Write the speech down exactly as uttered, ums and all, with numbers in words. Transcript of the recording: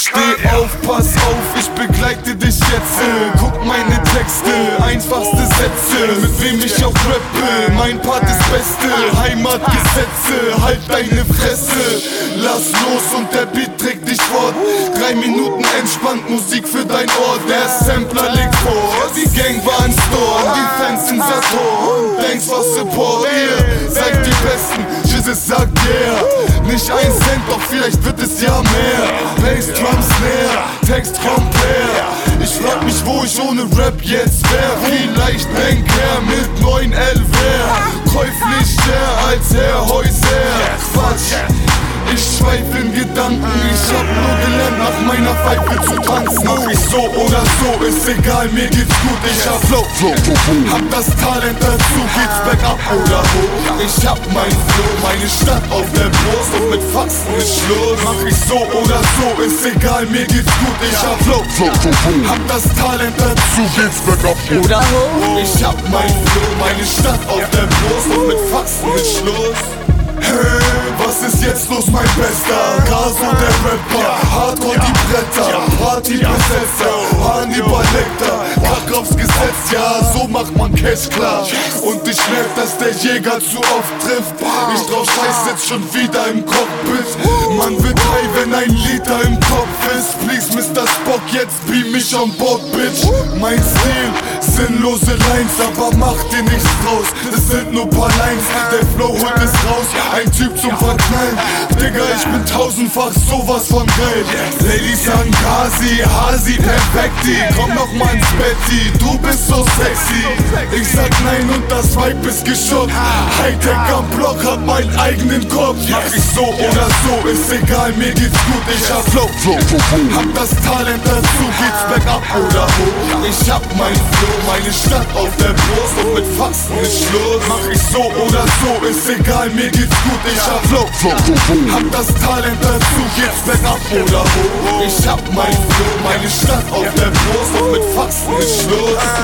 Steh auf, pass auf, ich begleite dich jetzt. Guck meine Texte, einfachste Sätze, mit wem ich auch rappe, mein Part ist Beste. Heimatgesetze, halt deine Fresse. Lass los und der Beat trägt dich fort. Drei Minuten entspannt, Musik für dein Ohr. Der Sampler legt vor, die Gang war im Store, die Fans in Saturn. Thanks for support, ihr seid die Besten. Jesus sagt yeah, nicht ein Cent, doch vielleicht wird es ja mehr. Bass, Drum, Snare, Text, Compare. Ich frag mich, wo ich ohne Rap jetzt wär. Vielleicht Banker mit neun L wär. Käuflicher als Herr Häuser. Quatsch, ich schweife in Gedanken. Ich hab nur gelernt, nach meiner Pfeife zu tanzen. Mach ich so oder so, ist egal, mir geht's gut. Ich hab Flow, hab das Talent dazu. Geht's bergab oder hoch? Ich hab mein Flow, meine Stadt auf der Brust. Und mit Faxen ist Schluss. Mach ich so oder so, ist egal, mir geht's gut. Ich hab Flow, hab das Talent dazu. Geht's bergab oder hoch? Ich hab mein Flow, meine Stadt auf der Brust. Und mit Faxen ist Schluss. Hey, was ist jetzt los, mein Bester? Gaso der Rapper, Hardcore die Bretter, Partybesetzer, Hannibal Lecter, Pack aufs Gesetz, ja, so macht man Cash klar. Und ich merk, dass der Jäger zu oft trifft. Ich drauf scheiß jetzt schon wieder im Cockpit. Man wird high, wenn ein Liter im Kopf ist. Please, Mister Spock, jetzt beam mich on board, bitch. Mein Stil, sinnlose Lines, aber mach dir nichts draus. Das sind nur paar Lines, der Flow holt es raus. Ein Typ zum Verknallen, Digga, ich bin tausendfach sowas von geil. Ladies sagen Kasi, Hasi, Perfekti. Komm noch mal ins Betti, du bist so sexy. Ich sag nein und das Vibe ist geschockt. Hightech am Block, hab meinen eigenen Kopf. Mach ich so oder so, ist egal, mir geht's gut. Ich hab Flow, hab das Talent dazu. Geht's bergab oder hoch? Ich hab mein Flow, meine Stadt auf der Brust. Und mit Faxen ist Schluss. Mach ich so oder so, ist egal, mir geht's gut. Ich hab Flow, hab das Talent dazu. Geht's bergab oder hoch? Ich hab mein Flow, meine Stadt auf der Brust. Und mit Faxen ist Schluss.